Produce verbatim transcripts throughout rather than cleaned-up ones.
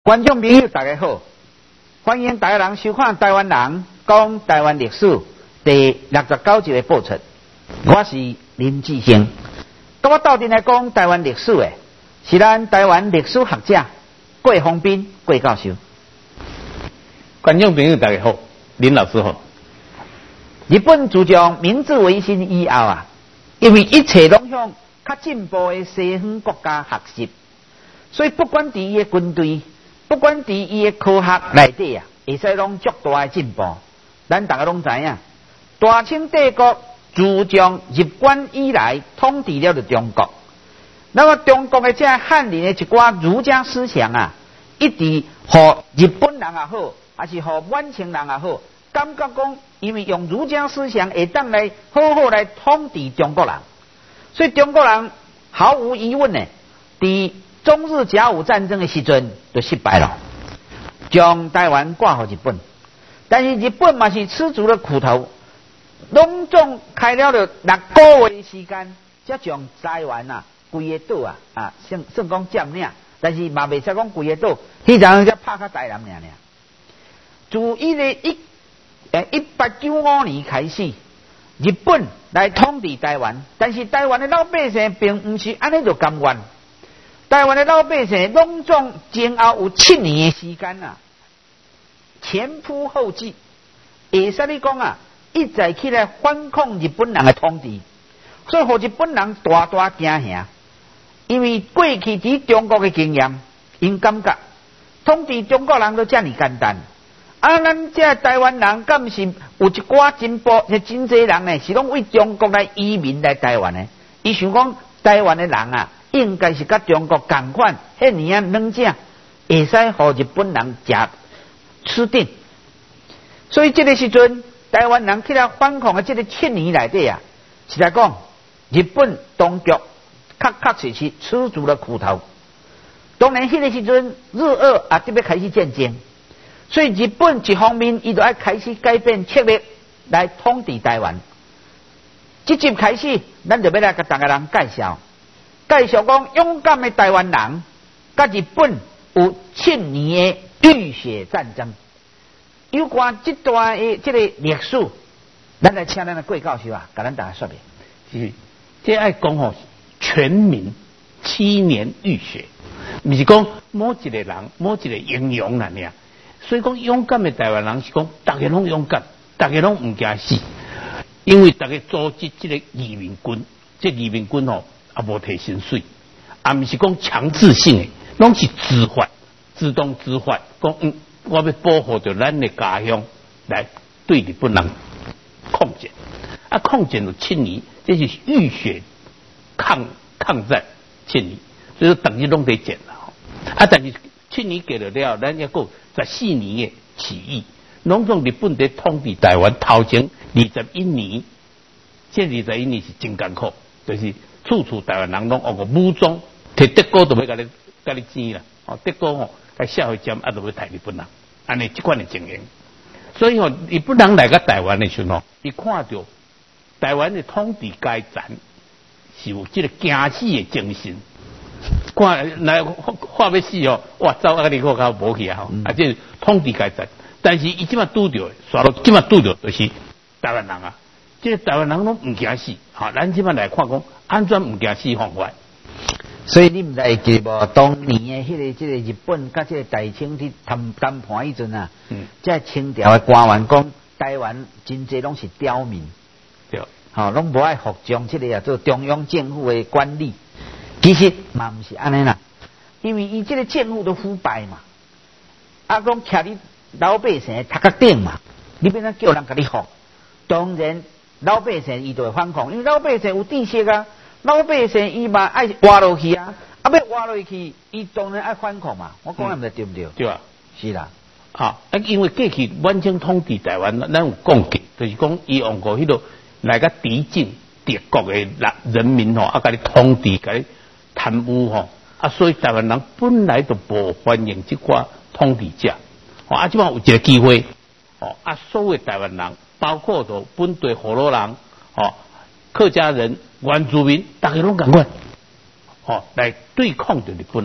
观众朋友大家好，欢迎大家人收看台湾人讲台湾历史第六十九集的播出。我是林志兴，跟我斗阵来讲台湾历史的是咱台湾历史学者郭宏斌郭教授。 观众朋友大家好，林老师好。 日本自从明治维新以后啊，因为一切拢向较进步的西方国家学习，所以不管伫伊的军队，不管伫伊的科学内底啊，会使拢足大的进步。咱大家拢知影，大清帝国自从日本以来统治了着中国，那么中国的这汉人的一寡儒家思想啊，一直互日本人也好，还是互满清人也好，感觉讲，因为用儒家思想会当来好好来统治中国人，所以中国人毫无疑问呢，伫中日甲午战争的时阵就失败了，将台湾挂互日本。但是日本嘛是吃足了苦头，拢总开了了六个月的时间，才将台湾啊规个岛啊啊算算讲占领，但是嘛袂使讲规个岛，迄阵才拍较台南尔尔。自伊个一诶一八九五年开始，日本来统治台湾，但是台湾的老百姓并毋是安尼就甘愿。台湾的老百姓拢总前后有七年的时间啊，前仆后继，会使你讲啊，一再起来反抗日本人的统治，所以互日本人大大惊吓。因为过去伫中国的经验，因感觉统治中国人都遮尔简单，啊，咱这台湾人敢是有一寡真波，真济人呢，是拢为中国来移民来台湾的。伊想讲台湾的人啊，应该是甲中国同款，迄年啊软正，会使互日本人食吃定。所以这个时阵，台湾人起来反抗的这个七年内底啊，是来讲日本当局确确实实吃足了苦头。当然，迄个时阵日俄也得要开始战争，所以日本一方面伊就要开始改变策略来统治台湾。即集开始，咱就要来甲大家人介绍。介绍讲勇敢的台湾人，甲日本有七年的浴血战争。有关这段的这个历史，咱来请咱的郭教授啊，甲咱大家说明。 是，这爱讲吼，全民七年浴血，毋是讲某一个人、某一个英雄啦尔。所以讲勇敢的台湾人是讲，大家拢勇敢，大家拢唔惊死，因为大家组织这个移民军，这移民军吼。也无提薪水，也毋是讲强制性的，拢是自发、自动自发，讲嗯，我要保护着咱的家乡，来对日本人抗战。啊，抗战有七年，这是浴血抗抗战七年，所以说等于拢得战了。啊，但是七年过了了，咱要过十四年的起义，拢从日本在统治台湾头前二十一年，这二十一年是真艰苦，就是。处处台湾人拢学个武装，摕德国都要甲你甲你争啦。哦，德国吼甲社会战啊，都要杀日本人，安尼即款的情形。所以吼，日本人来到台湾的时候，伊看到台湾的统治阶层是有即个惊死的精神。看来话要死哦，哇，走啊！你个较无去啊！吼、嗯，啊，即统治阶层。但是伊即马拄着，刷到即马拄着就是台湾人啊。这个台湾人拢唔惊死，哈！咱即摆来看讲，安怎唔惊死方法？ 所以你唔知会记无？当年的迄、那个、即、那个日本甲即个大清去谈谈判迄阵啊，嗯，即清朝的官员讲，台湾真济拢是刁民， 对， 吼，拢无爱服从即个啊做中央政府的管理。其实嘛唔是安尼啦，因为伊即个政府都腐败嘛，啊，讲徛你老百姓头壳顶嘛，你变怎叫人甲你服？当然。老百姓伊就会反抗，因为老百姓有知识啊，老百姓伊嘛爱活落去啊，啊要活落去，伊当然爱反抗嘛。我讲唔知对不对？ 对啊， 是啦。 啊，因为过去满清统治台湾，咱有讲过，就是讲伊用过迄落来个敌境敌国的人民吼，啊，甲你统治，甲你贪污吼，啊，所以台湾人本来就无欢迎即寡统治者，哦，啊，即摆有一个机会，哦，啊，所有台湾人。包括着本地河洛人、哦客家人、原住民，大家拢共款，哦来对抗着日本人。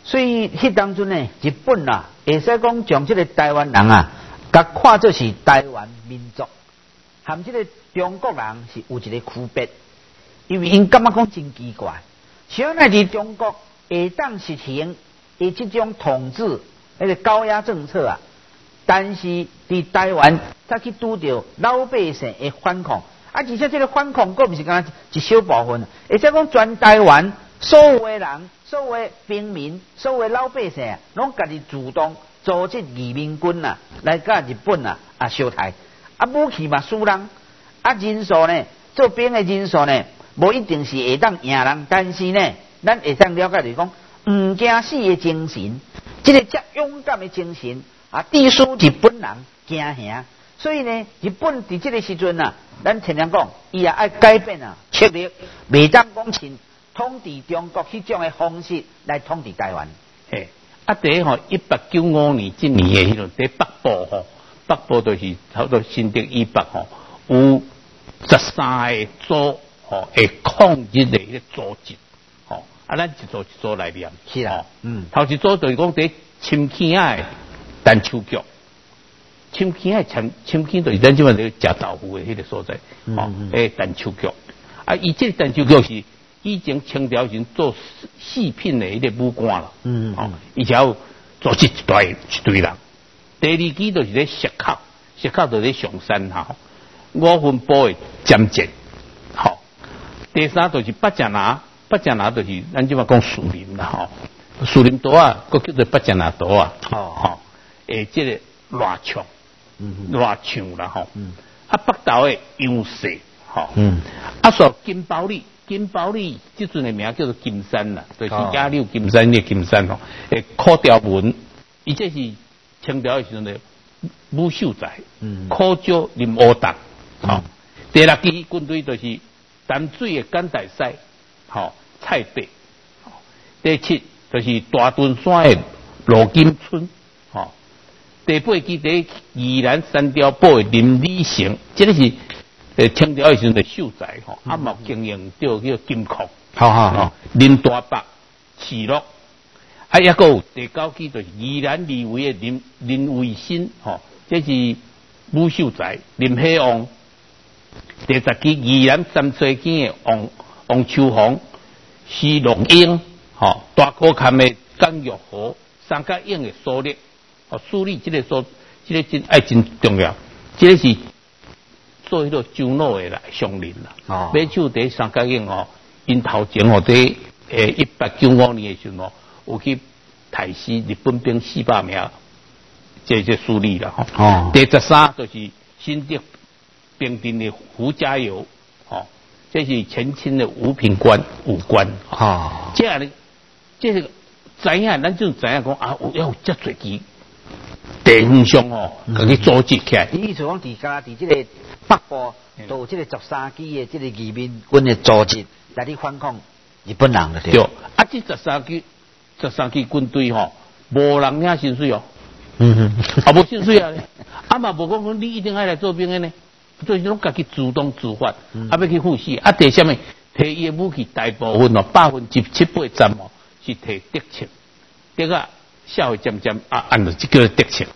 所以迄当阵呢，日本啊，会使讲将这个台湾人啊，甲看作是台湾民族，和这个中国人是有一个区别，因为因感觉讲真奇怪，像那伫中国会当实行伊这种统治那个高压政策啊，但是伫台湾才去拄着老百姓的反抗，啊，而且这个反抗佫毋是干一小部分，而且讲全台湾所有的人。所有的平民、所有的老百姓啊，拢家己主动组织义民军啊，来甲日本啊啊相台。啊，武器嘛输人，啊人数呢，做兵的人数呢，无一定是会当赢人，但是呢，咱会当了解就是讲，毋惊死的精神，这个遮勇敢的精神啊，致使日本人惊吓。所以呢，日本伫这个时阵啊，咱听人讲，伊也爱改变啊策略，袂当讲亲。统治中国迄种的方式来统治台湾。 嘿，啊，第一吼，一八九五年即年的迄种在北部吼，北部就是差不多新竹以北吼，有十三个组吼会抗日的迄个组织，吼，啊，咱一组一组来念。 是啊，嗯， 头一组就是讲伫深坑仔的单手局，深坑仔深深坑就是咱即摆咧食豆腐的迄个所在，吼，诶，单手局，啊，伊即个单手局是。以前清朝时做细品的迄个武官啦，嗯嗯，而且有组织一堆一堆人。第二期就是咧石口，石口就是咧上山哈，五分埔的尖节，好。第三就是八只拿，八只拿就是咱即马讲树林啦吼，树林岛啊，佫叫做八只拿岛啊，哦吼，诶，即个乱唱，嗯，乱唱啦吼，嗯，啊北投的杨氏，吼，嗯，啊所金包里。金包里即阵的名叫做金山啦，就是亚柳金山的金山吼。诶，柯兆文，伊这是清朝的时阵的武秀才，嗯，柯椒林乌达，吼。第六支军队就是淡水的简大赛，吼，蔡伯，第七就是大屯山的罗金春，吼。第八支在宜兰三条堡的林礼成，这个是。诶，清朝以前的秀才吼，啊嘛经营叫叫金矿， 好好好， 林大伯、启乐，啊，抑个有第九期就是宜兰立委的林林维新，吼，这是武秀才林希望。第十期宜兰三岁间的王王秋红、徐龙英，吼，大柯坎的江玉和、三角影的苏烈，哦，苏烈这个所，这个真爱真重要，这个是。做迄个周脑的啦，上林啦，哦，买手伫三角影吼，因头前吼伫诶一八九五年的时候，有去台西日本兵四百名，这这梳理啦吼。哦，第十三就是新竹兵丁的胡家友，吼，这是前清的五品官武官。哦，这样呢，这个知影，咱就知影讲啊，有要有遮侪支地方上吼，甲佢组织起来。 伊意思讲，伫家伫这个。北部都有这个十三支的这个义民军的组织来去反抗日本人了，对。 对，啊，这十三支十三支军队吼，无人领薪水哦，嗯哼，啊无薪水啊，啊嘛无讲讲你一定爱来做兵的呢，所以拢家己主动自发，嗯、啊要去赴死，啊摕什么？摕伊的武器大部分哦，百分之七八十哦是摕德枪，德啊社会渐渐啊按照这个德枪。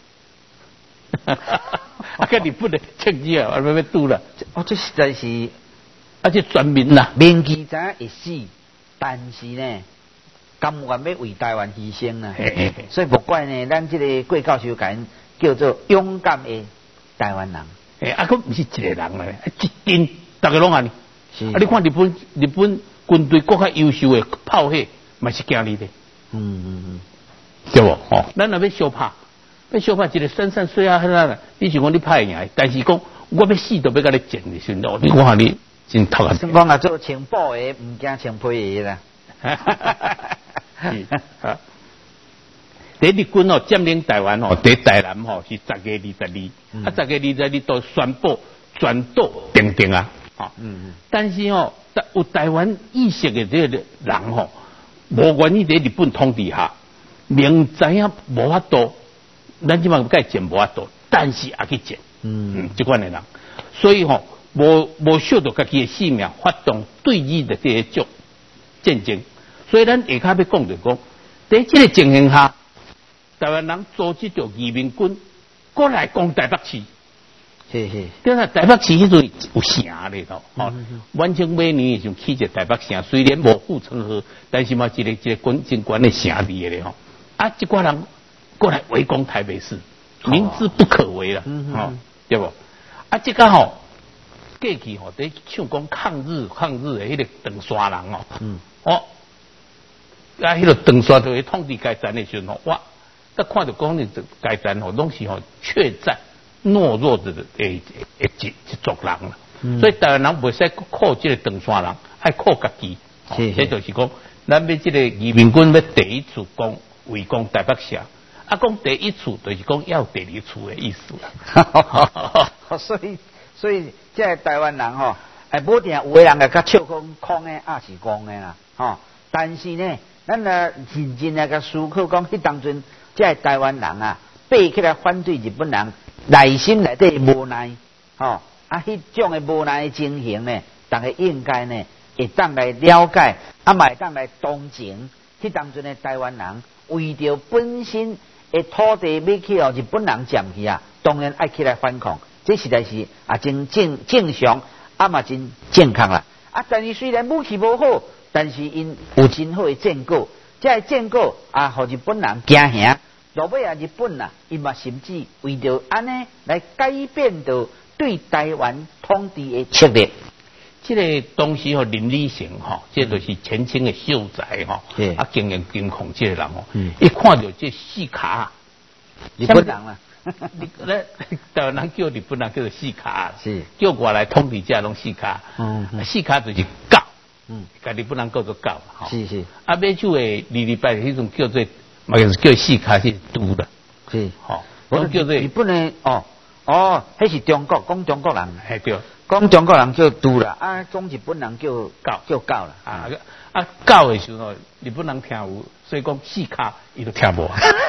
啊，跟日本的枪支啊，要要拄啦！ 哦，这实在是， 而且全民啦， 明知知影会死，但是呢，甘愿要为台湾牺牲啦。所以不怪呢，咱这个郭教授讲叫做勇敢的台湾人。 诶，啊，佫不是一个人咧，一定大家拢安尼。是。啊，你看日本日本军队更较优秀的炮械，嘛是惊你的。嗯嗯嗯，对不？哦，咱若要小拍。要小拍一个散散水啊，迄啦，你想讲你拍赢，但是讲我要死都要甲你战的时候，你看你真头壳。 先讲啊，做青布的，唔惊青皮的啦。哈哈哈哈哈！第日军哦占领台湾哦，第台南吼是十月二十二，啊十月二十二都宣布全岛平定啊，啊，嗯嗯。但是哦，有台湾意识的这个人吼，无愿意伫日本统治下，明知影无法度。咱即摆该战无法度，但是也去战，嗯嗯，即款的人，所以吼、哦，无无惜到家己的性命，发动对日的这些种战争。所以咱下骹要讲就讲， 在这个情形下，台湾人组织着移民军过来攻台北市。 是是， 对啦，台北市迄阵有城咧咯，吼、嗯，晚清每年就起一个台北城，虽然无护城河，但是嘛，一个一个军军官的城伫咧吼。啊，一寡人过来围攻台北市，明知不可为啦，吼、哦哦，对不？啊，即个吼，过去吼，伫唱讲抗日抗日的迄个长沙人哦，嗯，哦，啊，迄个长沙就去统治该站的时候，哇，咱看到讲你该站吼，拢是吼怯战。懦弱的诶诶一一族人啦，嗯、所以台湾人袂使靠这个长沙人，爱靠家己。是，这就是讲，咱要这个移民军要第一次攻围攻台北城，啊，讲第一次就是讲要第二次的意思啦。 所以，所以这个台湾人吼，哎，无定有的人个较笑讲空的，也是讲的啦，吼。但是呢，咱啊认真来个思考讲，迄当阵这个台湾人啊，爬起来反对日本人。内心内底无奈，吼啊！迄种的无奈的情形呢，大家应该呢会当来了解，啊，嘛会当来同情。迄当阵的台湾人为着本身的土地要去互日本人占去啊，当然爱起来反抗，这实在是啊真正正常，啊嘛真健康啦。啊，但是虽然武器无好，但是因有真好的战果，这个战果啊，互日本人惊吓。落尾啊，日本啊，伊嘛甚至为着安尼来改变着对台湾统治的策略。 这个东西吼，林立成吼，这就是前清的秀才吼，嗯、啊，经营金矿这个人吼，嗯、一看到这四卡， 日本人啊， 咧台湾人叫日本人叫做四卡， 是叫过来统治这拢四卡，嗯嗯、四卡就是狗，嗯，甲日本人叫做狗，吼， 是是， 啊，买酒的二二拜迄种叫做。嘛就是叫四卡是拄的， 是， 吼， 我叫做日本的哦哦，迄是中国讲中国人， 系对， 讲中国人叫拄啦，啊，讲日本人叫狗叫狗啦， 啊啊狗的时候，日本人听有，所以讲四卡伊都听无。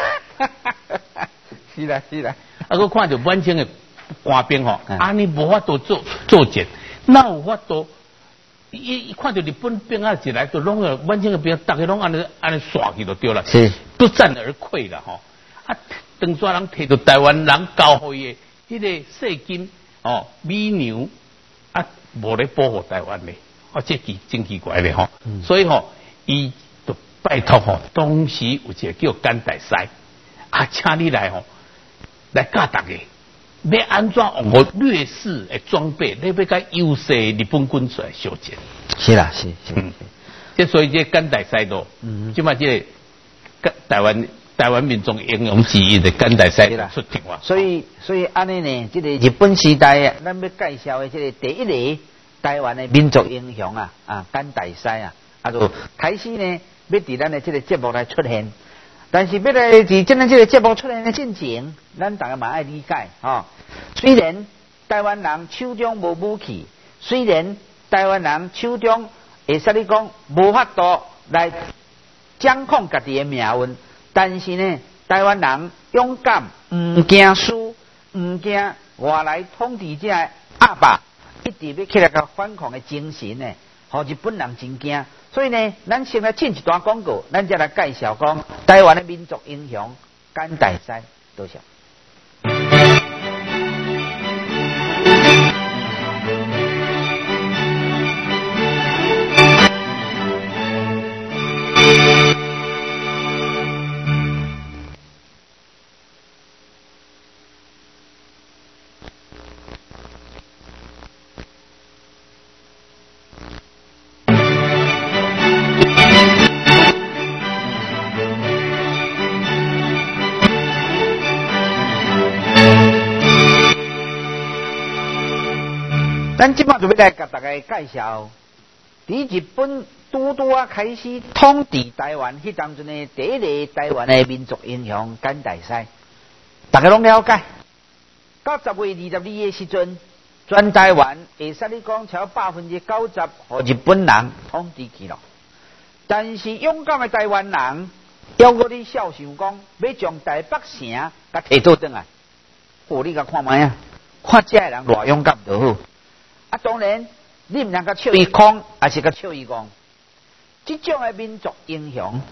是啦是啦， 啊，我看到晚清的官兵吼，安尼无法度做作战，哪有法度？伊伊看到日本兵啊一来，就拢个晚清的兵，大家拢安尼安尼刷去就对了， 是不战而溃了吼。啊，长沙人摕到台湾人交互伊的迄个税金哦，米牛啊，无咧保护台湾咧，啊，这奇真奇怪咧吼。嗯、所以吼，伊就拜托吼，当时有一个叫甘大师啊，请你来吼，来教大家。要安怎用我劣势的装备，你要甲优势日本军出来相战？ 是啦，是是。嗯， 即所以这甘大师咯，嗯，即嘛这个台湾台湾民众英雄之一的甘大师出庭话。 所以所以安尼呢，这个日本时代啊，咱要介绍的这个第一个台湾的民族英雄啊啊甘大师啊，啊就开始呢要伫咱的这个节目来出现。但是要来伫今日这个节目出现的进前，咱大家嘛爱理解哦。虽然台湾人手中无武器，虽然台湾人手中会使你讲无法度来掌控家己的命运，但是呢，台湾人勇敢，唔惊输，唔惊外来统治者阿爸，一直要起来个反抗的精神呢，互日本人真惊。所以呢，咱先来进一段广告，咱再来介绍讲台湾的民族英雄甘大师，多谢。咱即摆就要来甲大家介绍，伫日本拄拄啊开始统治台湾，迄当阵的第一个台湾的民族英雄甘大师，大家拢了解。到十月二十二的时阵，全台湾会使你讲超百分之九十，互日本人统治去了。但是勇敢的台湾人，要搁你笑想讲，要将台北城甲摕倒转来。哦，你甲看卖啊，看这个人偌勇敢就好。啊，当然，你唔能够笑伊空，还是个笑伊讲。这种的民族英雄，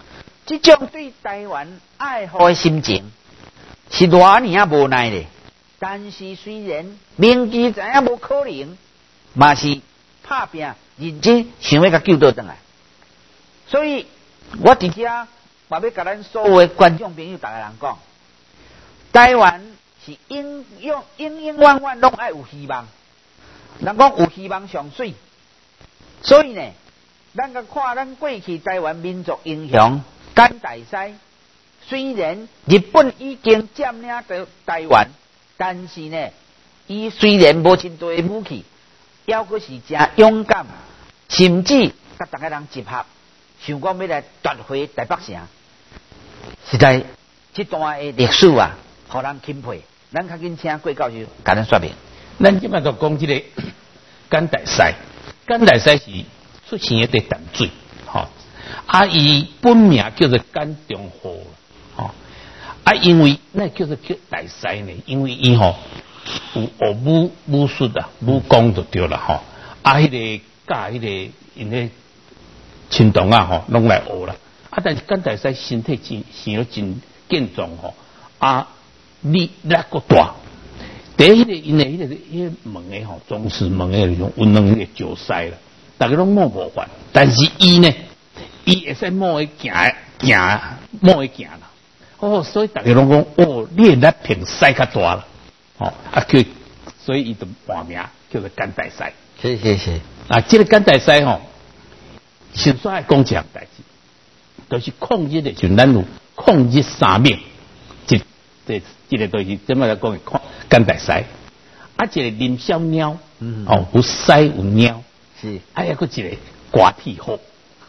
这种对台湾爱护的心情是偌尼啊无奈的。但是虽然明知知影无可能，嘛是拍拼认真想要甲救倒转来。所以我伫遮嘛要甲咱所有的观众朋友逐个人讲，台湾是永永永永远远拢爱有希望。人讲有希望上水，所以呢，咱甲看咱过去台湾民族英雄甘大西，虽然日本已经占领到台湾，但是呢，伊虽然无真多的武器，抑阁是真勇敢，甚至甲逐个人集合，想讲要来夺回台北城。实在这段的历史啊，互人钦佩。咱较紧请郭教授甲咱说明。 咱即摆就讲即个甘大西，甘大西是出生喺淡水，吼、哦，啊，伊本名叫做甘中和，吼、哦，啊，因为那叫做叫大西呢，因为伊吼有学武武术啊，武功就对啦，吼、哦，啊，迄、那个教迄个因迄亲同啊，吼，拢来学啦，啊，但是甘大西身体真生得真健壮吼，啊，力力够大。第一，迄个因诶，迄个迄个问诶吼，总是问诶，种有两个脚塞啦，大家拢摸无法。但是伊呢，伊会使摸诶行行摸诶行啦。哦，所以大家拢讲，哦，你诶力平塞较大啦。哦，啊叫，所以伊就换名叫做甘大西。 是是是。 啊，这个甘大西吼，先煞爱讲一项代志，就是抗日诶时阵，咱有抗日三命，即这这个就是怎么来讲诶？甘大西，啊，一个林小鸟，嗯、哦，有西有鸟， 是， 啊，还佫一个瓜屁虎，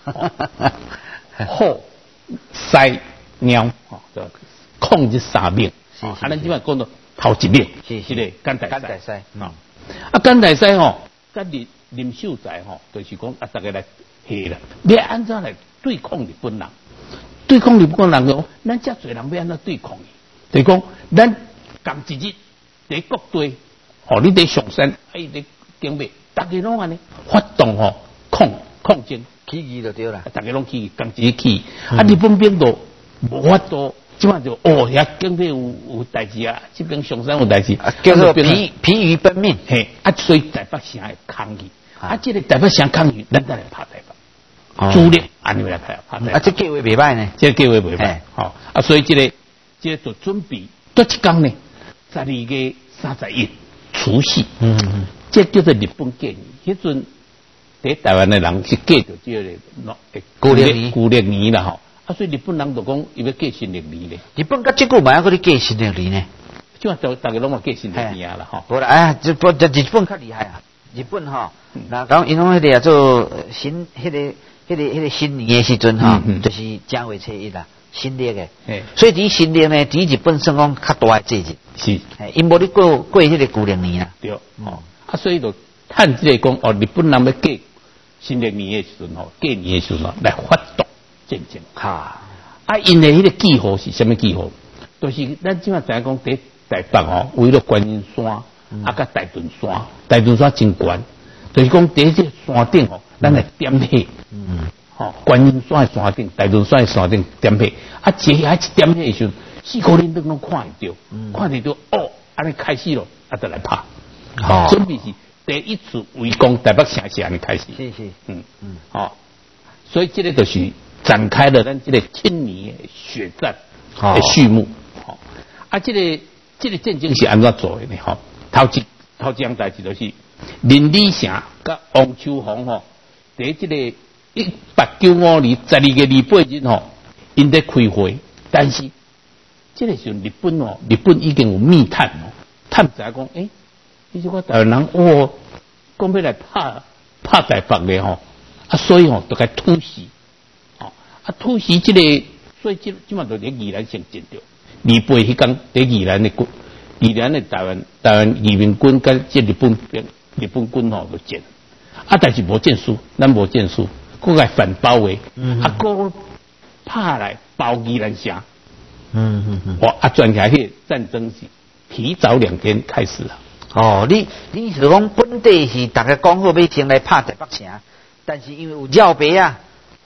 虎、西、鸟，哦，控制三命，是，啊，咱即摆讲到头一命，是是个甘大西，甘大西，嗯，啊，甘大西吼，甲林林秀才吼，就是讲啊，大家来下啦，要安怎来对抗日本人？对抗日本人讲，咱遮侪人要安怎对抗伊？就是讲，咱共一日。伫国队，哦，你伫上山，哎，伫顶面，大家拢安尼发动吼抗抗争， 起义就对啦， 大家拢起义，共一起义，嗯、啊，日本兵都无法度，即摆就哦，遐顶面有有代志啊，这边上山有代志、 啊，叫做疲疲于奔命， 嘿，啊，所以台北城会抗议，啊，啊这个台北城抗议，咱再来拍台北，哦、主力安尼来拍拍台北， 啊，这计划袂歹呢， 这计划袂歹，吼，啊，所以这个这个就准备多一工呢。十二月三十一除夕，嗯嗯，这叫做日本建议。迄阵在台湾的人是过着这个旧历年， 旧历年啦吼。啊，所以日本人就讲伊要过新历年咧。 日本甲即久嘛，还佫咧过新历年呢。 即话大大家拢嘛过新历年啊啦吼。 无啦，哎呀，日本日本较厉害啊！日本吼，那讲因拢迄个做新迄个迄个迄个新年的时阵吼，就是正月初一啦。新历嘅，所以伫新历呢，伫日本算讲较大嘅节日， 是， 因无你过过迄个旧历年啦， 对，哦，啊，所以就趁即个讲哦，日本人要过新历年嘅时阵吼，过年嘅时阵来发动战争，哈，啊，因嘅迄个记号是啥物记号？就是咱即摆知影讲伫台北吼，为了观音山，嗯、啊，甲大屯山，大屯山真悬，就是讲伫即个山顶吼，咱来点火，嗯。哦，观音山的山顶，大屯山的山顶点火，啊，一下一点火的时候，四个人都拢看得到，嗯、看得到，哦，安尼开始咯，啊，就来拍，哦，准备是第一次围攻台北城是安尼开始， 是是，嗯嗯， 哦，所以这个就是展开了咱这个千年的血战的序幕，哦，啊，这个这个战争是安怎做的呢？吼、哦，头一头一样代志就是林李成甲王秋红吼，伫这个。一八九五年十二月二八日吼，因在开会，但是这个时候日本哦，日本已经有密探哦，探知讲，诶、欸，你说我台湾人哦，讲要来拍拍台北咧吼，啊，所以吼就该突袭，哦，啊突袭这个，所以即即嘛就伫宜兰先进着，二八迄天伫宜兰的军，宜兰的台湾台湾移民军跟即日本兵日本军吼就战，啊，但是无战输，咱无战输。佫来反包围，嗯、啊，佫拍来包宜兰城，嗯嗯嗯，哇，啊，转起来，迄个战争是提早两天开始了。 哦，你你是讲本地是大家讲好要先来拍台北城，但是因为有绕白啊，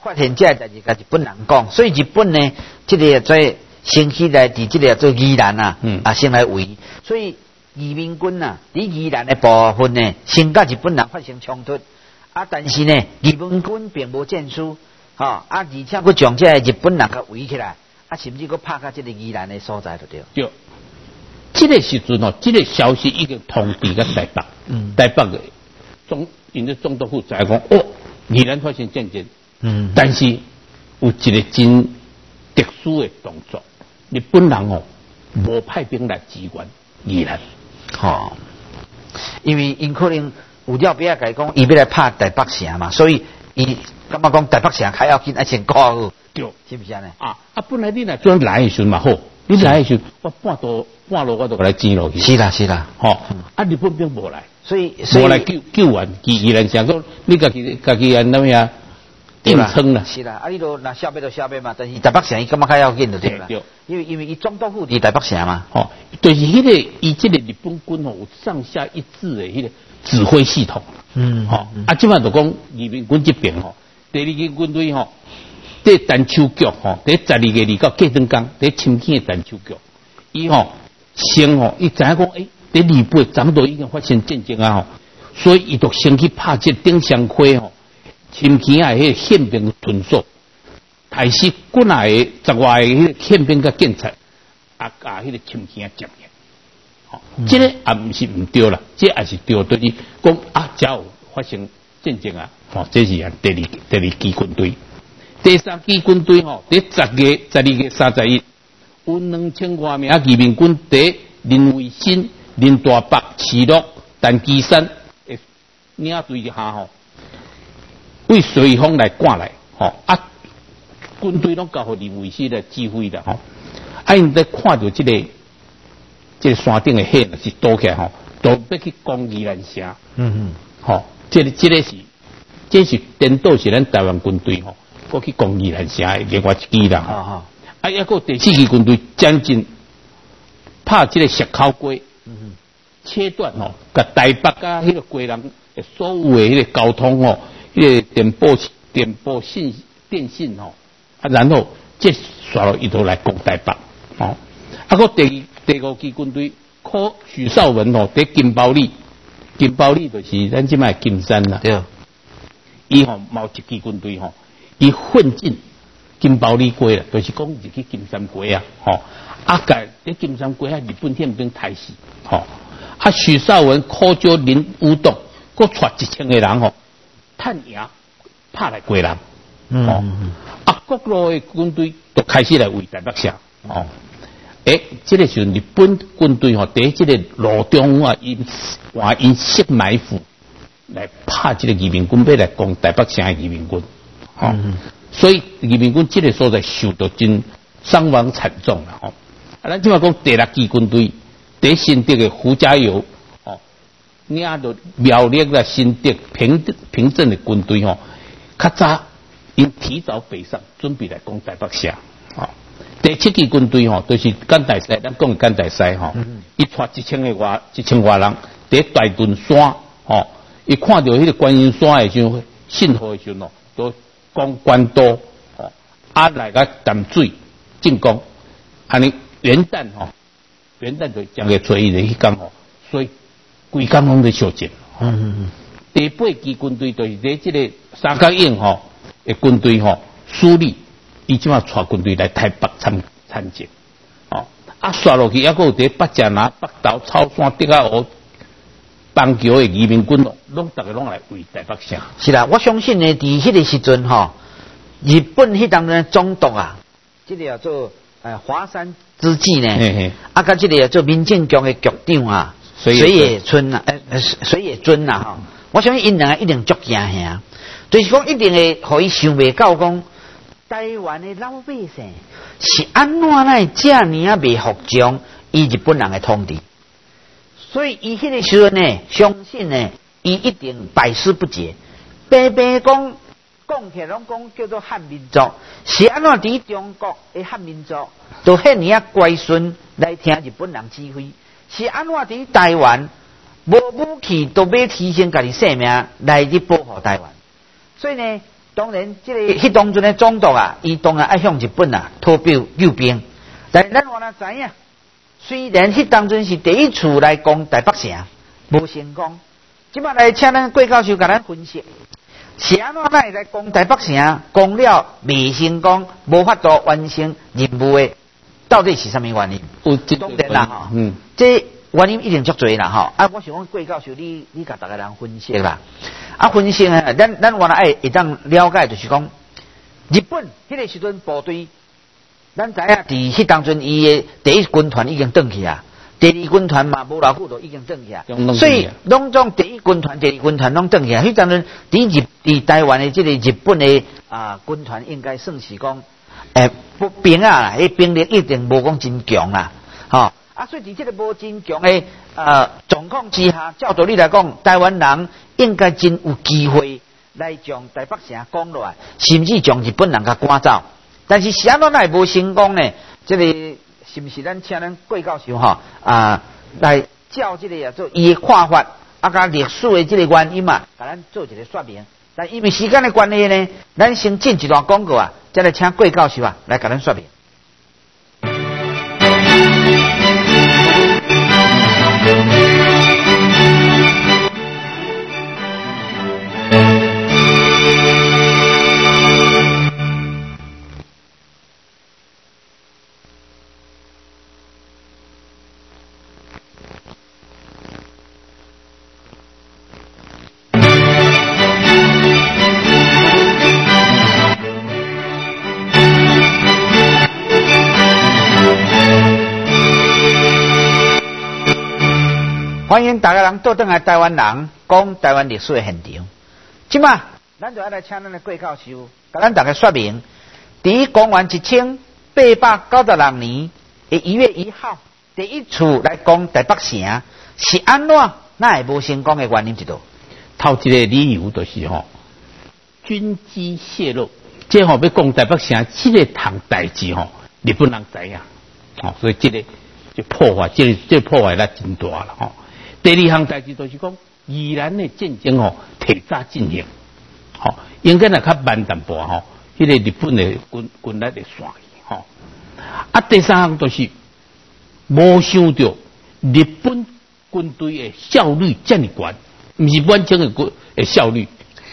发现这代志，甲日本人讲，所以日本呢，这个做先起来伫这个做宜兰啊，嗯、啊先来围，所以移民军啊，伫宜兰的部分呢，先甲日本人发生冲突，啊，但是呢，移民军并无战输，吼、啊，而且佫将这日本人甲围起来，啊，甚至佫拍到这个宜兰的所在就对。 对，这个时阵哦，这个消息已经通知个台北，嗯，台北的总因的总督府才讲，哦，宜兰发生战争，嗯，但是有一个真特殊的动作。日本人哦，无派兵来支援宜兰， 吼、哦，因为因可能有了别个讲，伊要来拍台北城嘛，所以伊感觉讲台北城较要紧，爱先搞好， 对， 是不是安尼？ 啊啊，本来你若专来的时阵嘛好，你来的时候我半途半路我都给来挤落去， 是啦是啦， 吼、哦，啊日本兵无来， 所以无来救救援宜兰城，说你家己家己安怎么样？硬撑啦， 是啦，啊，你都那消灭就消灭嘛，但是台北城伊感觉较要紧就对啦，对，因为因为伊总督府伫台北城嘛， 吼、哦，就是迄、那个伊即个日本军吼有上下一致的迄个指挥系统，嗯，吼、哦，嗯、啊，即摆就讲移民军这边吼，第二个军队吼，第陈秋菊吼，第十二个二到过灯岗，第深坑的陈秋菊，伊吼先吼，伊知影讲，诶，第二八咱们都已经发生战争啊吼，所以伊就先去拍这顶上溪吼。深坑啊，迄个宪兵屯所，开始国内的十外个迄个宪兵甲警察，啊啊，迄个深坑接应，吼、嗯，这个也毋是毋对啦，这也是对，就是讲啊，只有发生战争啊，吼，这是啊第二第二支军队，第三支军队吼，第十月十二月三十一，有两千多名移民军伫林卫新、林大北、市鹿、陈基山诶领队下吼。为随风来赶来，吼、哦、啊，军队拢交互林卫新来指挥的，吼、哦，啊，因在看到这个这个山顶的火是倒起来，吼，都要去攻宜兰城，嗯嗯，吼、哦，这个这个是，这是颠倒是咱台湾军队吼，过去攻宜兰城的另外一支啦，啊哈，啊，抑个第四支军队将近拍这个石口龟，嗯嗯，切断吼，甲台北甲迄个归人所有的迄个交通吼。迄个电报、电报信、电信吼，啊，然后接刷落一头来攻台北，哦，啊，个第第五支军队，靠许绍文吼，伫金包里，金包里就是咱即卖金山啦，对，伊吼毛一支军队吼，伊混进金包里过啦，就是讲入去金山过啊，吼，啊，甲伫金山过啊，日本宪兵杀死，吼，啊，许绍文靠招林武洞，佮带一千个人吼。探营拍来过人，嗯、哦，啊，各路的军队就开始来围台北城，哦，诶，这个时候日本军队吼，伫这个路中啊，因换因设埋伏来拍这个移民军，要来攻台北城的移民军，哦，嗯、所以移民军这个所在受到真伤亡惨重啦，哦，啊，咱即马讲第六支军队，伫新竹的胡家友。领到苗栗啦、新竹、平平镇的军队吼，较早因提早北上，准备来攻台北城。哦，第七支军队吼，就是干大西，咱讲的干大西吼，伊带一千个外一千外人，伫大屯山吼，伊看到迄个观音山的时候，信号的时候，都攻关岛，哦，啊来个淡水进攻，安尼元旦吼，元旦就将个做伊的去讲吼，所以。规工拢在烧战，嗯嗯嗯。第八支军队就是在这个三角营吼的军队吼，苏力伊即马带军队来台北参参战，哦，啊刷落去，抑个有伫北江南、北投、草山、德啊湖、邦桥的移民军咯，拢逐个拢来围台北城。 是啦，我相信呢，伫迄个时阵吼，日本迄当呢总督啊，这个叫做呃华山之际呢，嘿嘿啊，甲这个叫做民政局的局长啊。水野村呐、啊，呃，水野尊呐、啊，哈，我相信因两个一定足惊吓，就是讲一定会互伊想袂到讲，台湾的老百姓是安怎来遮尔啊袂服从伊日本人的统治，所以伊迄个时阵呢，相信呢，伊一定百思不解，白白讲讲起来拢讲叫做汉民族，是安怎伫中国的汉民族，都遐尔啊乖顺来听日本人指挥。是安怎伫台湾无武器都要提升家己性命来去保护台湾，所以呢， 当然，这个迄当阵的总督啊，伊当然爱向日本啊讨表救兵。但咱话哪知影？虽然迄当阵是第一次来攻台北城，无成功。即摆来请咱郭教授甲咱分析，是安怎会来攻台北城，攻了未成功，无法度完成任务的，到底是啥物原因？ 有当然啦，吼， 嗯， 这原因一定足多啦，吼。啊，我想讲郭教授，你你甲大家人分析啦。啊，分析啊，咱咱原来爱会当了解，就是讲日本迄个时阵部队，咱知影伫迄当阵伊的第一军团已经转去啊，第二军团嘛无偌久就已经转去啊，所以拢总第一军团、第二军团拢转去啊。迄当阵伫日伫台湾的即个日本的啊军团，应该算是讲诶不兵啊啦，迄兵力一定无讲真强啦，吼。啊，所以伫即个无真强的呃状况之下，照道理来讲，台湾人应该真有机会来将台北城攻落来，甚至将日本人甲赶走。但是是安怎会无成功呢？这个是不是咱请咱郭教授吼啊来照这个啊做伊的看法，啊甲历史的这个原因嘛，甲咱做一个说明。但因为时间的关系呢，咱先进一段广告啊，再来请郭教授啊来甲咱说明。欢迎大家人倒转来台湾人讲台湾历史的现场。即马咱就要来请咱的郭教授，甲咱大家说明，伫公元一千八百九十六年的一月一号，第一次来攻台北城，是安怎那会无成功的原因一道？ 头一个理由就是吼，军机泄露，即吼要攻台北城，即、这个趟代志吼，日本人知影，吼，所以即、这个就破坏，即、这个即、这个、破坏力真大啦，吼。第二项代志就是讲，宜兰的战争吼提早进行，吼，应该若较慢淡薄吼，迄、那个日本的军军力会散去，吼。啊，第三项就是无想到日本军队的效率这么高，毋是完整的军的效率，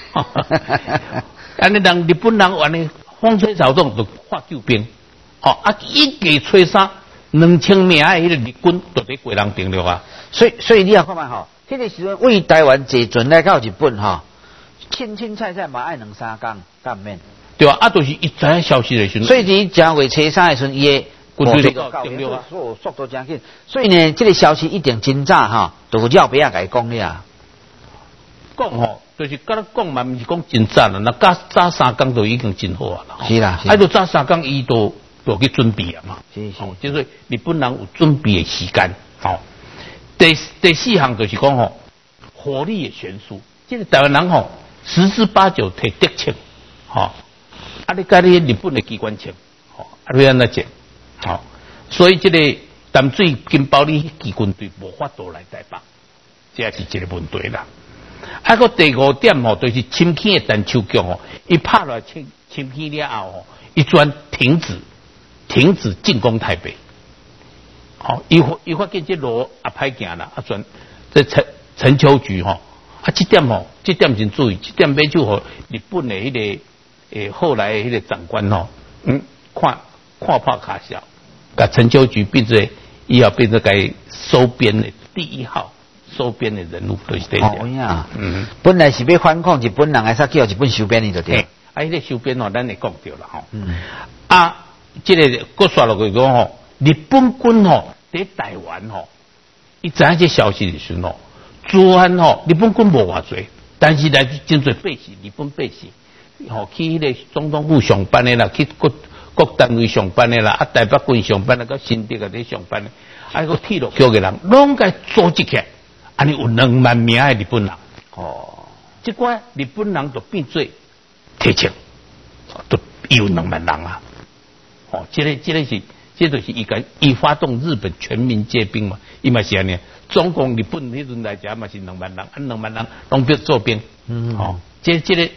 安尼让日本人安尼风吹草动就发救兵，吼啊一家吹杀两千名的迄个日军就伫过人定了啊。 所以，所以你也看嘛吼，迄、那个时阵为台湾坐船来到日本吼，凊凊彩彩嘛爱两三工，干免？ 对啊，啊，就是一知影消息的时阵， 所以伫正月初三的时阵，伊的军队就到定了啊， 速速度真紧。所以呢，这个消息一定真早哈，都绕边仔甲伊讲了。 讲吼，就是甲咱讲嘛，毋是讲真早啦，那早早三工就已经真好啊啦。 是啦， 啊，就早三工伊都都去准备啊嘛。 是是， 哦，就是日本人有准备的时间，吼、哦。第第四项就是讲吼，火力的悬殊，即、这个台湾人吼十之八九摕得逞，吼、哦，啊你甲你日本的机关枪，吼、哦，啊你安怎讲，吼、哦，所以即个淡水金包里机军队无法度来台北，这是一个问题啦。啊个第五点吼，就是深坑的陈秋菊吼，伊拍落深深坑了后吼，伊转停止停止进攻台北。哦，伊伊发现这路也歹行啦，啊转这陈陈秋菊吼，啊这点吼，这点真注意，这点要就互日本的迄、那个诶后来迄个长官吼，嗯，看看破卡笑，甲陈秋菊变做以后变做该收编的第一号收编的人物，就是这样。 哦呀，嗯，本来是要反抗日本人，还是叫日本收编的就对。 啊，迄、那个收编吼，咱会讲着啦吼。嗯，啊，这个搁刷落去讲吼。日本军吼在台湾吼，伊知影这消息的时候，主案吼日本军无偌济，但是来真侪百姓，日本百姓吼去迄个总统府上班的啦，去各各单位上班的啦，啊台北军上班的，到新竹啊在上班的，啊个铁路局的人，拢该组织起来，安尼有两万名的日本人。哦，这个日本人就变做提枪，都有两万人啊。哦，这个这个是。这就是伊个伊发动日本全民皆兵嘛，伊嘛是安尼。总共日本迄阵来讲嘛是两万人，啊两万人拢必做兵。嗯，哦，这这个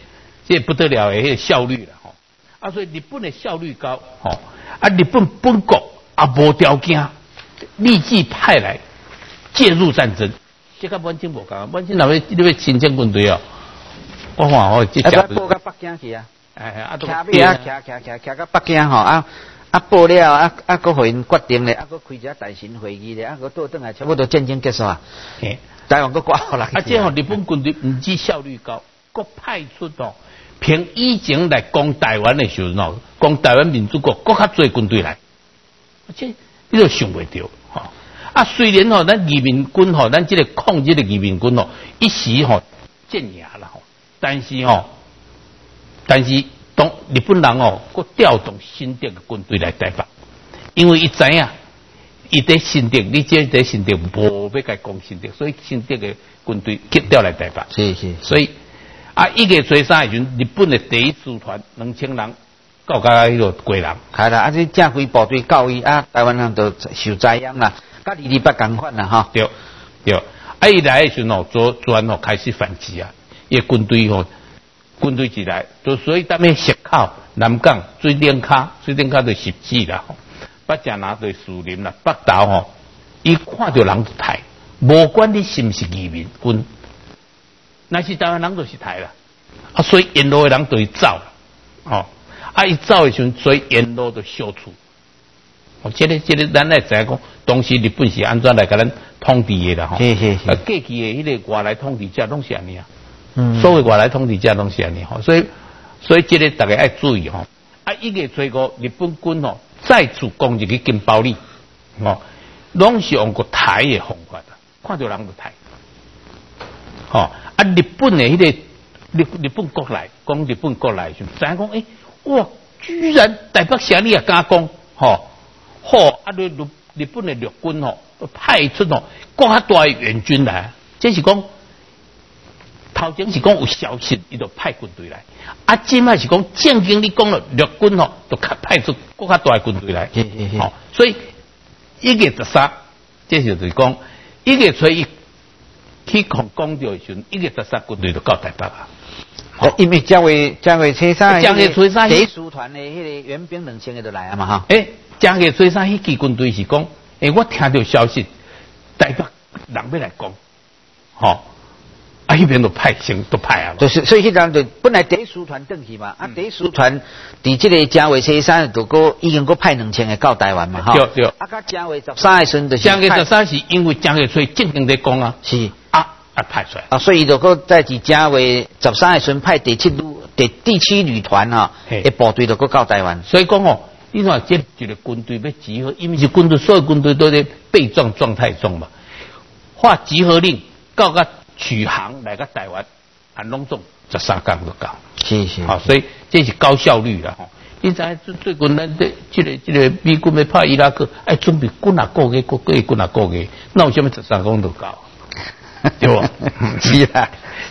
这不得了的迄个效率了吼。啊，所以日本的效率高吼，啊，日本本国啊无条件立即派来介入战争。这个满清无讲，满清若要你要新建军队哦，我看哦，这家报到北京去啊， 哎啊， 骑马骑骑骑骑到北京吼啊。啊，报了啊啊，搁互因决定咧，啊，搁开一个大型会议咧，啊，搁倒转来，差不多战争结束啊。台湾搁挂好啦。啊， 这吼日本军队唔止效率高，搁派出哦，凭以前来攻台湾的时候喏，攻台湾民主国搁较多军队来，这你都想袂到吼。啊，虽然吼咱移民军吼，咱这个抗日的移民军吼，一时吼镇压啦吼，但是吼，但是。当日本人哦，佮调动新竹的军队来台北，因为伊知影，伊在新竹，你这在新竹无要甲攻新竹，所以新竹的军队急调来台北。 是是， 所以啊，一月初三时阵，日本的第一师团两千人到甲迄个过人， 系啦，啊，这正规部队到伊啊，台湾人都受灾殃啦，甲二二八共款啦哈。 对对，啊，伊来的时候左转哦开始反击啊，伊军队吼。军队一来，就所以咱们石口、南港、水顶卡、水顶卡就十指啦，北城拿对树林啦，北投吼，伊看到人就抬，无管你是毋是移民军，那是台湾人就是抬啦，啊，所以沿路的人就会走，哦，啊，伊走的时阵，所以沿路就消除。哦，这个这个，咱来知影讲，当时日本是安怎来甲咱统治的啦，吼， 是是是， 啊，过去的迄个外来统治者拢是安尼啊。嗯，所谓外来统治者拢是安尼吼，所以所以这个大家要注意吼。啊，一月初五，日本军吼再次攻入去金包里，吼，拢是用过台的方法的，看到人就台。吼，啊，日本的迄、那个日日本国来，讲日本国来时，知影讲，诶、欸，哇，居然台北城你也敢攻，吼，好，啊，日日本的陆军吼派出吼更较大的援军来，这是讲。头前是讲有消息，伊就派军队来。啊，即摆是讲正经你讲了，陆军吼就派出更较大的军队来。哦，所以一月十三，这就是讲一月初一去讲讲到的时阵，一月十三军队就到台北啊。 哦，因为正月正月初三， 正月初三，第一师团的迄个援兵两千个就来啊嘛哈。 诶，正月初三迄支军队是讲，诶，我听到消息，台北人要来攻，吼、哦。啊，迄边都派行都派啊， 就是所以迄阵就本来第一师团转去嘛，啊，第一师团伫即个正月初三就个已经个派两千个到台湾嘛，哈。 对对。 啊，到正月十三的时阵就是。 正月十三是因为正月初正经在讲啊。 是。 啊啊派出来。 啊，所以就个在伫正月十三的时阵派第七旅第第七旅团哈，的部队就个到台湾。 所以讲哦，你看这一个军队要集合，因为是军队所有军队都在备状状态中嘛，发集合令到个。取航来个台湾，按拢总十三天就到， 是是， 好，所以这是高效率啦吼。你知最最近咱这这个这个美军要派伊拉克，哎，准备几啊个月，几个月几啊个月，那为什么十三天就到？对不？ 是啦，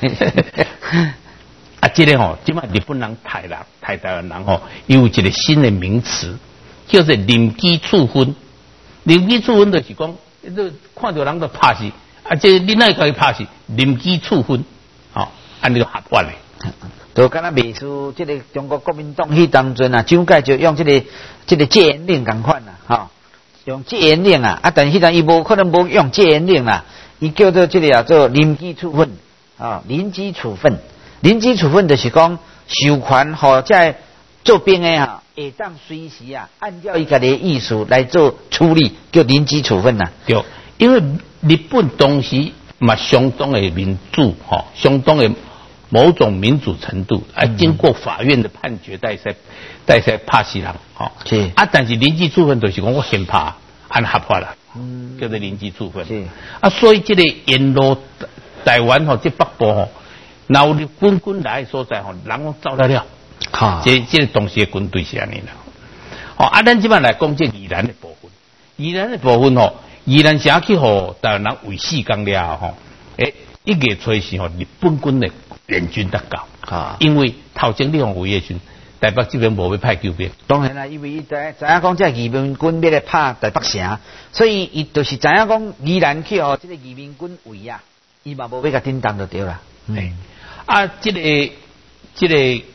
啊，这个吼，即摆日本人台人台台湾人吼，有一个新的名词，叫做临机处分。临机处分就是讲，你看到人就拍死。啊，这你那可以拍是临机处分，哦，按那个合法的。 就敢若秘书，这个中国国民党迄当阵啊，蒋介石用这个这个戒严令共款啦，哈、哦，用戒严令啊，啊，但是迄阵伊无可能无用戒严令啦，伊叫做这个叫做临机处分，啊、哦，临机处分，临机处分就是讲授权或在做兵的哈，会当随时啊，按照伊家己的意思来做处理，叫临机处分呐、啊。 对。因为日本当时嘛相当的民主哈，相当的某种民主程度，啊，经过法院的判决，带在带在拍死人哈。是啊，但是临机处分就是讲我先拍，按合法啦，嗯，叫做临机处分。是啊，所以这个沿路台湾吼，这北部吼，然后你军军来的所在吼，人拢走得了。哈，这这个当时的军队是安尼啦。哦，啊，咱即摆来讲这宜兰的部分，宜兰的部分吼。宜兰城去吼，台湾人为四天了吼，诶，一月初时吼，日本军的援军得到啊，因为头前你用为的时，台北这边无要派救兵。 当然啦，因为伊知知影讲这移民军要来拍台北城，所以伊就是知影讲宜兰去吼，这个移民军围啊，伊嘛无要甲叮当就对啦。 嗯，啊，这个这个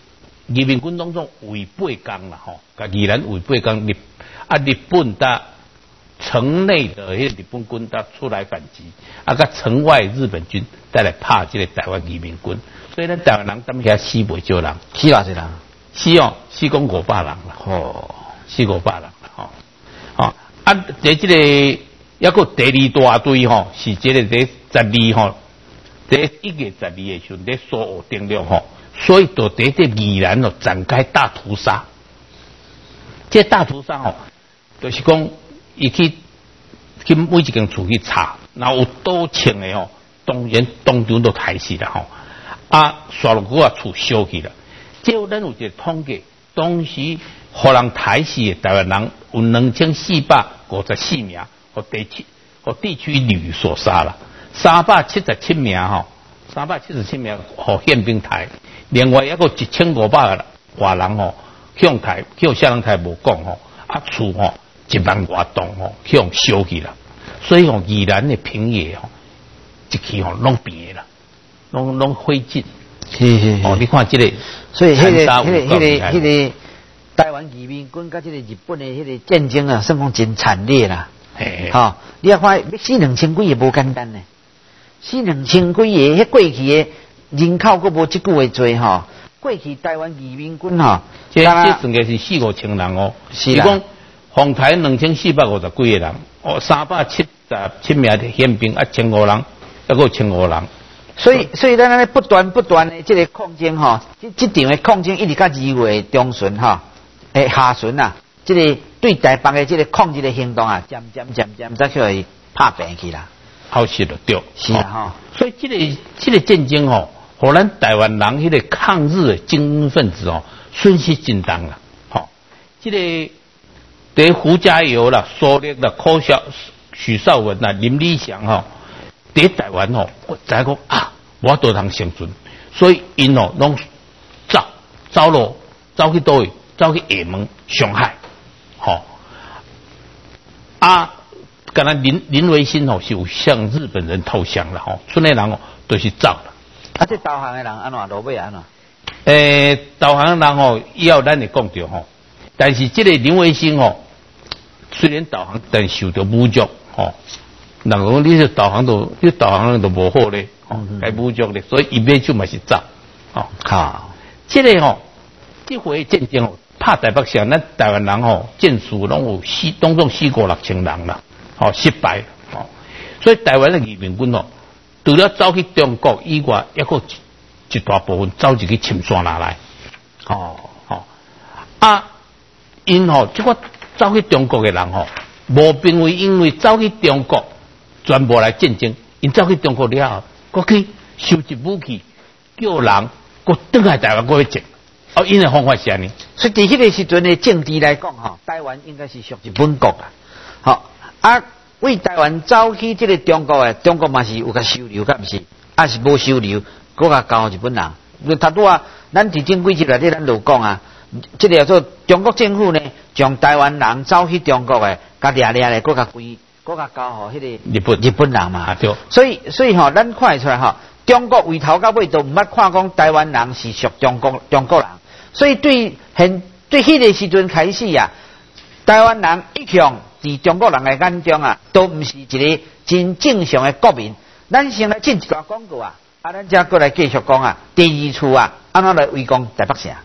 移民军当中为八天啦，吼，甲宜兰为八天，日啊日本的城内的迄日本军他出来反击，啊，甲城外日本军再来拍这个台湾移民军，所以咱台湾人踮遐死袂少人， 死偌济人？ 死哦，死讲五百人啦， 吼， 死五百人啦，吼，哦，啊，在这个抑个第二大队吼，是这个第十二吼，第一月十二的时候，在苏澳登陆吼，所以就在这宜兰哦展开大屠杀。这大屠杀吼，就是讲伊去去每一间厝去查，然后有多清的吼，当然当场都害死了吼，啊，刷落个厝烧去了。这有咱有一个统计，当时互人害死的台湾人有两千四百五十四名，和地区和地区旅所杀了。三百七十七名吼，三百七十七名互宪兵台，另外一个一千五百个华人吼向台向下人台无讲吼，啊厝吼一万多栋吼向烧去了，所以吼宜兰的平野吼一期吼拢变啦，拢拢灰烬。 是是是。 哦，你看这个， 所以迄、那个迄、那个迄、那个迄、那个台湾移民军甲这个日本的迄个战争啊，算讲真惨烈啦。 嘿， 吼、哦，你要看要死两千几个无简单呢。死两千几个，迄过去的人口佫无即句话多吼。过去台湾移民军吼， 这这算个是四五千人哦。是啦。讲红台两千四百五十几个人，哦，三百七十七名的宪兵，啊，千五人，一个千五人。 所以，所以咱咧不断不断的这个抗争吼，这这场的抗争一直到二月中旬吼，诶下旬啊，这个对台北的这个抗日的行动啊，渐渐渐渐再去会拍平去啦。 好是了，对。 是啊吼、哦。 所以这个这个战争吼，互咱台湾人迄个抗日的精英分子哦，损失真重啦。吼、哦，这个对胡家友啦、苏烈啦、柯小许绍文啦、林立祥吼。在台湾吼，我知讲啊，我都通生存，所以因吼拢走走路，走去倒位，走去厦门、上海，吼、哦、啊，敢若林林维新吼是有向日本人投降了吼，村内人哦都是走了。 啊，这投降的人安怎落尾安怎？ 诶、欸，投降的人吼，以后咱会讲到吼，但是这个林维新吼，虽然投降，但受到侮辱吼。人讲你是导航都，你导航都无好咧，哦，该侮辱咧，所以伊边就嘛是走，哦， 好， 这个吼，这回战争吼，拍台北城，咱台湾人吼，战术拢有死，当中死过六千人啦，哦，失败，哦，所以台湾的移民军吼，除了走去中国以外，还有一大部分走入去深山哪来，哦，哦，啊，因吼，这个走去中国的人吼，无并为因为走去中国。全部来战争，因走去中国了后，过去收集武器，叫人过倒来台湾过去战。哦，因的方法是安尼。 所以伫迄个时阵的政治来讲，吼，台湾应该是属日本国啦。好啊，为台湾走去这个中国的，中国嘛是有甲收留，甲毋是？啊是无收留，搁甲交日本人。因为他拄啊，咱伫前几集内底咱有讲啊，这个叫做中国政府呢，将台湾人走去中国的，甲掠掠咧，搁甲归。国家交互迄个日本日本人嘛， 啊、对， 所以所以吼、哦，咱看得出来吼、哦，中国为头到尾都毋捌看讲台湾人是属中国中国人，所以对现对迄个时阵开始啊，台湾人一向伫中国人的眼中啊，都毋是一个真正常的国民。咱先来进一段广告啊，啊，咱再过来继续讲啊，第二处啊，安怎来围攻台北城？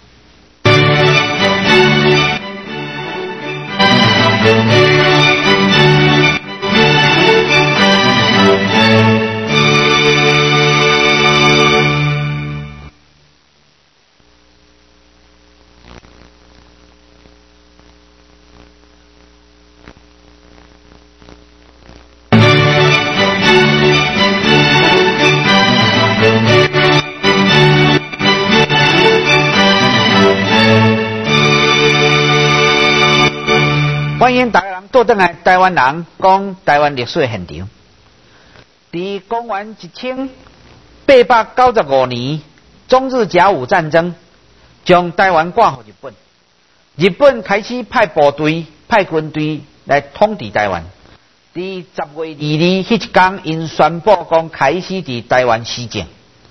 欢迎大家人倒转来台湾人讲台湾历史现场。伫公元一千八百九十五年，中日甲午战争将台湾挂予日本。日本开始派部队、派军队来统治台湾。伫十月二日迄一天，因宣布讲开始伫台湾施政。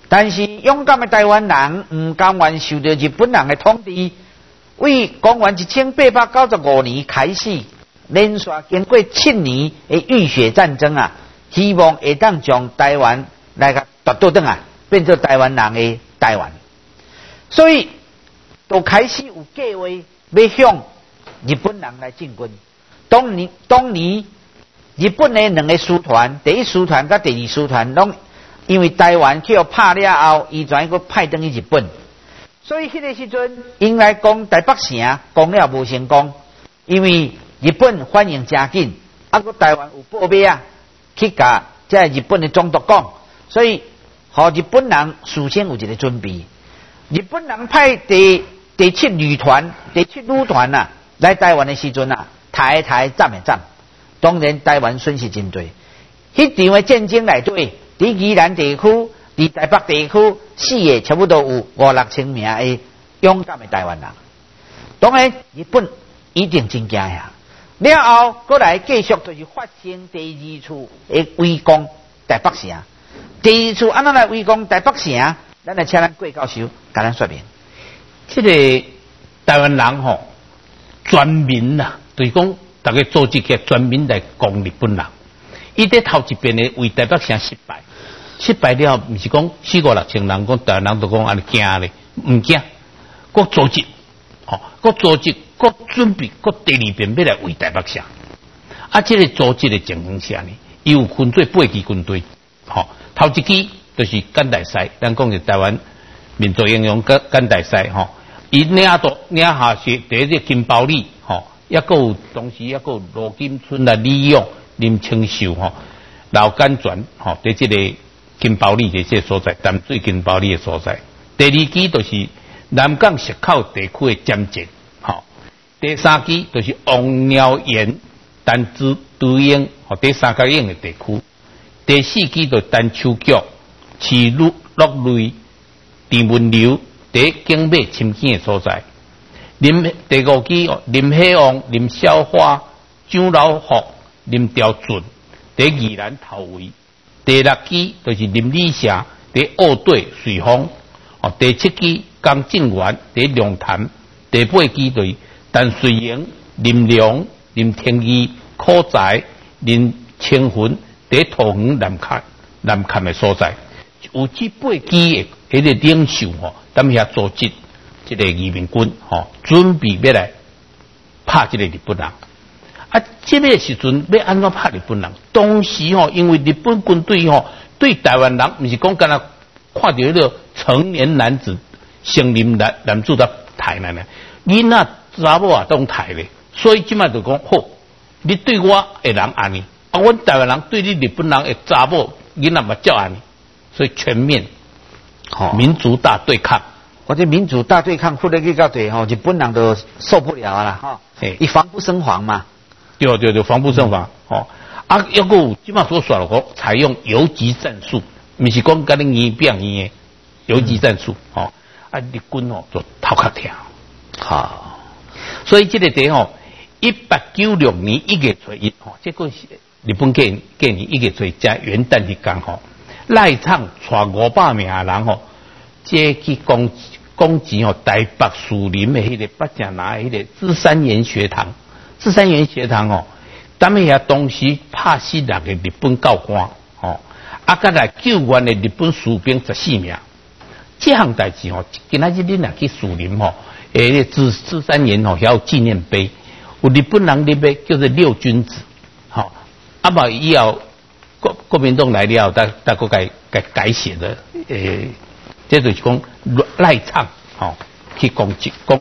但是勇敢的台湾人唔甘愿受到日本人的统治，为公元一千八百九十五年开始，连续经过七年的浴血战争啊，希望会当将台湾来个夺倒转啊，变做台湾人的台湾。所以，就开始有计划要向日本人来进军。当年，当年日本的两个师团，第一师团甲第二师团，拢因为台湾去互拍了后，伊转个派登去日本，所以迄个时阵，因来攻台北城，攻了无成功，因为日本反应真紧，啊个台湾有报马啊，去甲即日本的总督讲，所以互日本人事先有一个准备。日本人派第第七旅团、第七旅团啊来台湾的时阵啊，抬一抬，站一站，当然台湾损失真大。迄场的战争内底。伫宜兰地区、伫台北地区，死的差不多有五六千名的勇敢的台湾人。当然，日本一定真惊呀。了后，过来继续就是发生第二次的围攻台北城。第二次安怎来围攻台北城？咱来请咱郭教授甲咱说明。 这个台湾人吼，专门呐，就是讲大家组织起专门来攻日本人。伊在头一遍的为台北城失败，失败了，毋是讲四五六千人，讲台湾人都讲安尼惊咧，毋惊，国组织，哦，国组织，国准备，国第二遍要来为台北城。啊，这个组织的情形下呢，伊有分做八支军队，吼、哦，头一支就是简大师，咱讲是台湾民族英雄简简大师，吼、哦，伊领导领下是第一个金包里，吼、哦，也个有同时也个有罗金春来利用。林清秀吼，老甘泉吼，在这个金包里的这个所在，淡水金包里的所在。第二支就是南港石口地区的尖捷，吼。第三支就是王鸟岩、丹珠都英，吼，第三角影的地区。第四支就是丹丘角、市陆落类、田文流、第景美深井的所在。林第五支哦，林希望、林小花、张老福。林雕准在宜兰头位，第六支就是林理社在澳队瑞丰，哦，第七支江正元在龙潭，第八支就是陈水营、林良、林天义、柯仔、林清云在桃园南坎南坎的所在，有这八支的迄个领袖吼，他们遐组织这个移民军吼，准备要来拍这个日本人。啊，这个时阵要安怎拍日本人？当时吼，因为日本军队吼对台湾人，不是讲干那看到迄个成年男子、成年男男子在抬呢呢，囡仔查某啊都抬咧，所以即摆就讲好，你对我的人安尼，啊，阮台湾人对你日本人的查某囡仔嘛照安尼，所以全面， 好、哦、 民族大对抗。 或者民主大对抗，或者去到对吼，日本人都受不了啦，哈、哦，以防不胜防嘛。 对对对，防不胜防、嗯、哦。啊，要个基本上所说的讲，采用游击战术，不是讲跟你硬变硬的游击战术、嗯、哦。啊，日军哦就头壳疼。好，所以这个地方，一八九六年一月初一哦，这个是日本过过年一月初一加元旦日刚好，赖昌带五百名人吼，这去攻攻击哦台北树林的迄个北城拿迄个芝山岩学堂。芝山岩学堂哦，他们遐当时拍死六个日本教官哦，啊，甲来救援的日本士兵十四名。这项代志哦，今仔日恁若去树林吼，诶，芝芝山岩吼，遐有纪念碑，有日本人立碑叫做六君子，吼、哦，啊嘛以后国国民党来了，大大个改改改写的，诶，这就是讲赖唱吼、哦、去攻击攻。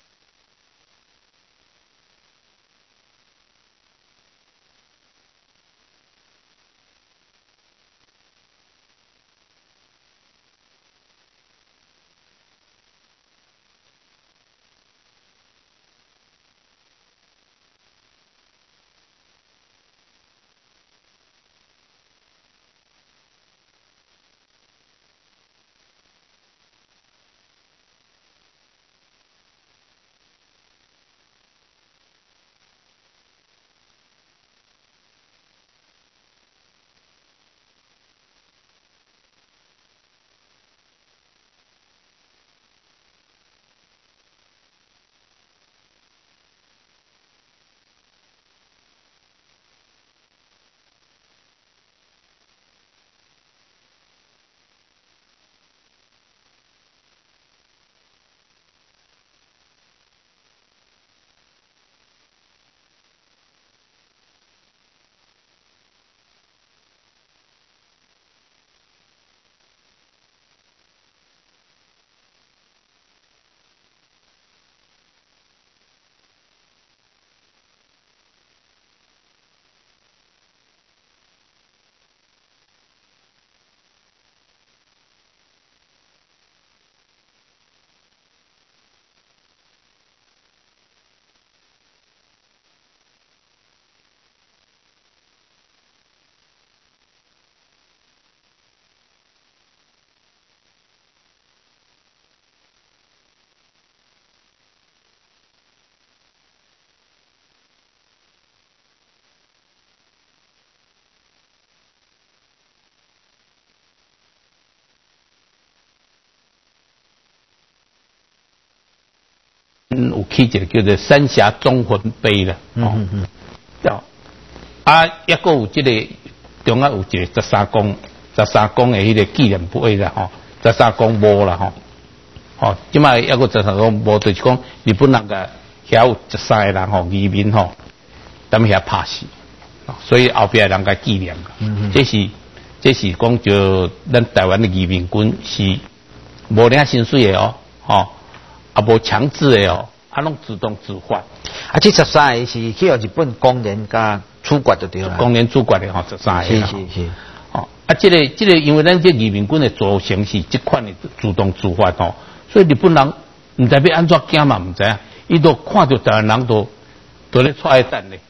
有起一个叫做三峡忠魂碑啦。 嗯嗯嗯。 哦，啊，抑个有即、这个中央有一个十三公十三公的迄个纪念碑啦，吼、哦，十三公墓啦，吼、哦，哦，即卖抑个十三公墓就是讲日本人个遐有十三个人吼，移民吼，踮遐拍死，所以后壁人个纪念个，嗯嗯，这是这是讲就咱台湾的移民军是无领薪水的哦，吼、哦，啊无强制的哦，啊拢自动自发。 啊，这十三个是去互日本公然甲处决就对啦。 公然处决的吼，十三个。 是是是。 哦，啊，这个这个，因为咱这移民军的组成是这款的主动自发吼，所以日本人唔知要安怎惊嘛，唔知啊，伊都看到台湾人都都咧踹蛋咧，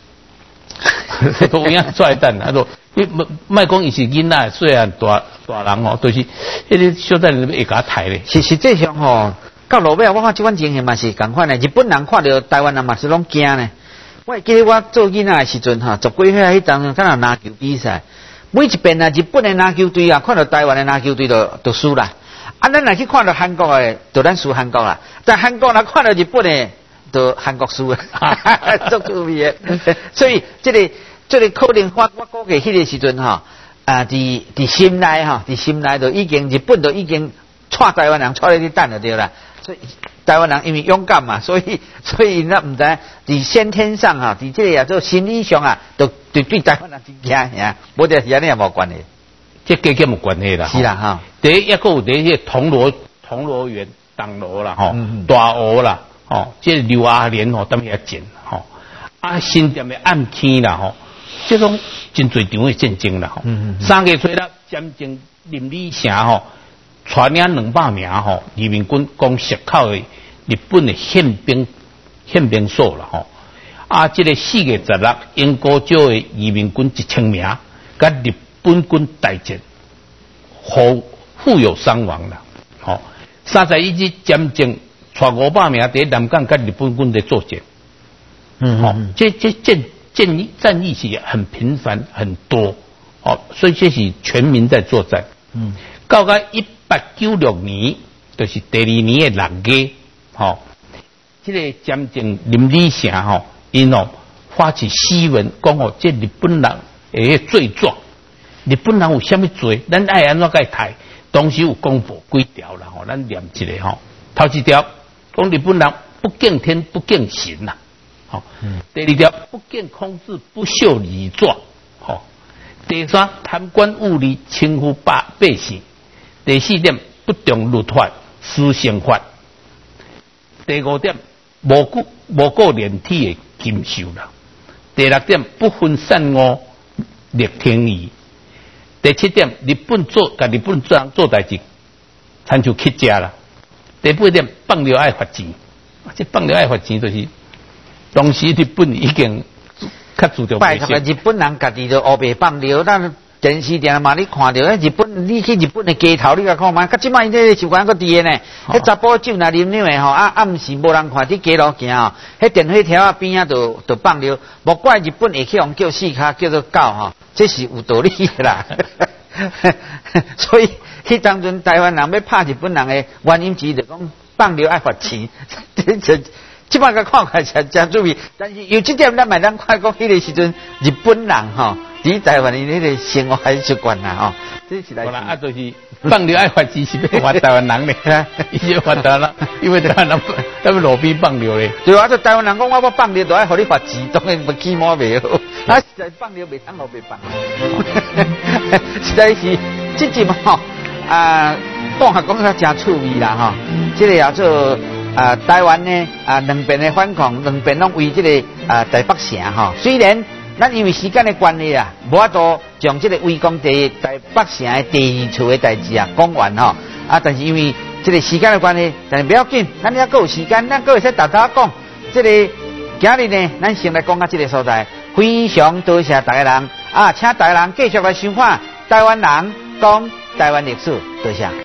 都有影踹蛋，啊都，你莫讲伊是囡仔，虽然大大人吼，都、就是迄个小蛋会甲抬咧。 是实际上吼。到落尾我看这款情形嘛是共款的，日本人看到台湾人嘛是拢惊呢。我记得我做囡仔的时阵哈，十几岁迄当敢若篮球比赛，每一遍啊日本的篮球队啊，看到台湾的篮球队就就输啦。啊，咱若去看到韩国的，就咱输韩国啦。但韩国若看到日本的，就韩国输啦，足趣味的。所以这个这个可能我我估计迄个时阵哈，啊，伫伫心内哈，伫心内就已经日本就已经踹台湾人踹咧去等就对啦。所以台湾人因为勇敢嘛，所以所以那唔知伫先天上哈，伫这个啊做心理上啊，都对对台湾人真惊呀，无得是安尼也无关系， 这跟这无关系啦。 是啦哈。 第一，一个有第一个铜锣铜锣园、党锣啦，吼、嗯，大湖啦，吼，这刘阿莲吼，踮遐建，吼，啊新店的暗坑啦，吼，这种真侪场的战争啦，吼、嗯嗯，三月初六战争林里城吼。传领两百名吼，移民军攻石口的日本的宪兵宪兵所啦吼，啊，这个四月十六，英国州的移民军一千名，甲日本军大战，互互有伤亡啦，吼，三十一日战争，带五百名伫南港甲日本军在作战，嗯，吼、哦，这这战战役战役是很频繁很多，哦，所以这是全民在作战，嗯。到个一八九六年，就是第二年的六月，吼、哦，这个战争林里城吼，因哦发起檄文，讲哦，这日本人诶罪状，日本人有啥物罪，咱爱安怎甲伊抬？当时有公布几条啦，吼，咱念一个吼，头一条讲日本人不敬天不敬神呐，吼、哦嗯，第二条不敬空制不受礼状，吼、哦，第三贪官污吏轻浮百百姓。第四点不重律法私刑法，第五点无顾无顾连体的禁受啦，第六点不分善恶立天意，第七点日本做甲日本做人做代志，参像乞食啦，第八点放流爱罚钱，这放流爱罚钱就是当时日本已经较注重。拜托， 日本人家己就黑白放流，咱。电视电嘛，你看到迄日本，你去日本的街头，你甲看嘛，甲即摆这个习惯搁伫个呢。迄查甫酒若啉啉的吼，啊暗时无人看，伫街路行吼，迄电火条啊边啊，就就放流。莫怪日本会去互叫四脚叫做狗吼，这是有道理的啦。所以迄当阵台湾人要拍日本人的原因之一，就讲放流爱罚钱。这即摆甲看起来真真注意，但是有即点咱咪咱看讲，迄个时阵日本人吼。伫台湾的迄个生活习惯啦吼，这是来。好啦， 啊，就是放流爱罚钱是要罚台湾人咧，伊就罚台湾人，因为台湾人他们路边放流咧。 对啊，就台湾人讲我要放流，就爱互你罚钱，当然不起码袂好。啊，实在放流袂通路袂放。实在是即集吼啊，讲下讲较真趣味啦吼。这个叫做啊台湾呢啊两边的反抗，两边拢为这个啊台北城吼，虽然。咱因为时间的关系啊，无法度将这个围攻第台北城的第二处的代志啊讲完吼啊，但是因为这个时间的关系，但是不要紧，咱还够有时间，咱够会使大家讲。这个今日呢，咱先来讲下这个所在，非常多谢大家人啊，请大家人继续来收看台湾人讲台湾历史，多谢。